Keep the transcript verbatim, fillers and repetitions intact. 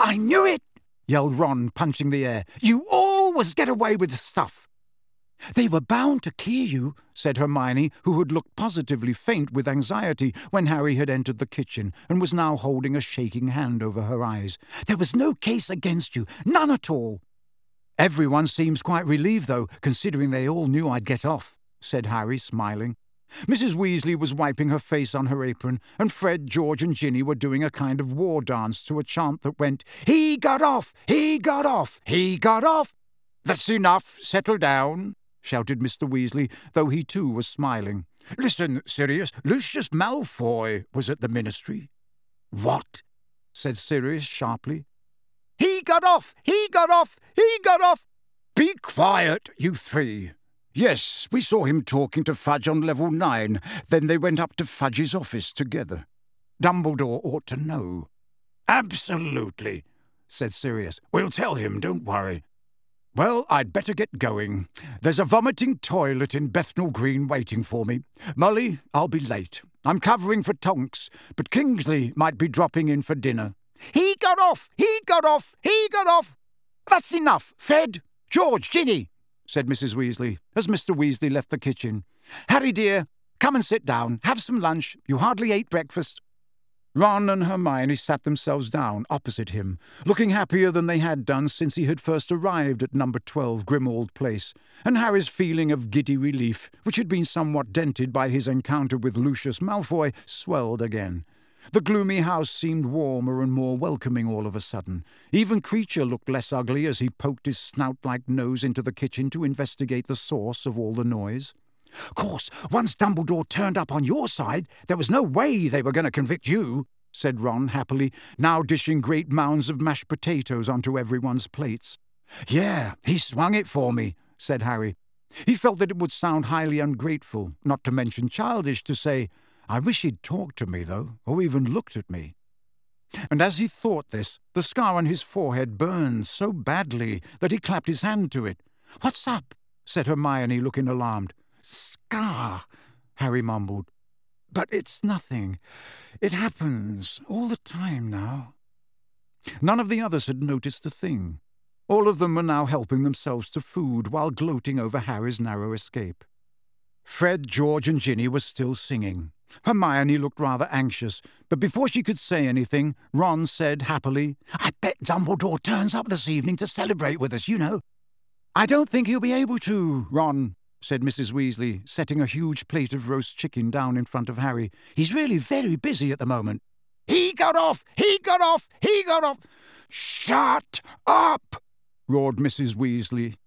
"I knew it!" yelled Ron, punching the air. "You always get away with stuff." "They were bound to clear you," said Hermione, who had looked positively faint with anxiety when Harry had entered the kitchen and was now holding a shaking hand over her eyes. "There was no case against you, none at all." "Everyone seems quite relieved, though, considering they all knew I'd get off," said Harry, smiling. Missus Weasley was wiping her face on her apron, and Fred, George and Ginny were doing a kind of war dance to a chant that went, "He got off! He got off! He got off!" "That's enough! Settle down!" shouted Mister Weasley, though he too was smiling. "Listen, Sirius, Lucius Malfoy was at the Ministry." "What?" said Sirius sharply. "He got off! He got off! He got off!" "Be quiet, you three! Yes, we saw him talking to Fudge on level nine. Then they went up to Fudge's office together. Dumbledore ought to know." "Absolutely," said Sirius. "We'll tell him, don't worry." "Well, I'd better get going. There's a vomiting toilet in Bethnal Green waiting for me. Molly, I'll be late. I'm covering for Tonks, but Kingsley might be dropping in for dinner." "He got off! He got off! He got off!" "That's enough! Fred! George! Ginny!" said Missus Weasley, as Mister Weasley left the kitchen. "Harry, dear, come and sit down. Have some lunch. You hardly ate breakfast." Ron and Hermione sat themselves down opposite him, looking happier than they had done since he had first arrived at number twelve Grimmauld Place, and Harry's feeling of giddy relief, which had been somewhat dented by his encounter with Lucius Malfoy, swelled again. The gloomy house seemed warmer and more welcoming all of a sudden. Even Creature looked less ugly as he poked his snout-like nose into the kitchen to investigate the source of all the noise. "Of course, once Dumbledore turned up on your side, there was no way they were going to convict you," said Ron happily, now dishing great mounds of mashed potatoes onto everyone's plates. "Yeah, he swung it for me," said Harry. He felt that it would sound highly ungrateful, not to mention childish, to say, "I wish he'd talked to me, though, or even looked at me." And as he thought this, the scar on his forehead burned so badly that he clapped his hand to it. "What's up?" said Hermione, looking alarmed. "Scar," Harry mumbled. "But it's nothing. It happens all the time now." None of the others had noticed a thing. All of them were now helping themselves to food while gloating over Harry's narrow escape. Fred, George and Ginny were still singing. Hermione looked rather anxious, but before she could say anything, Ron said happily, "I bet Dumbledore turns up this evening to celebrate with us, you know." "I don't think he'll be able to, Ron," said Missus Weasley, setting a huge plate of roast chicken down in front of Harry. "He's really very busy at the moment." "He got off! He got off! He got off!" "Shut up!" roared Missus Weasley.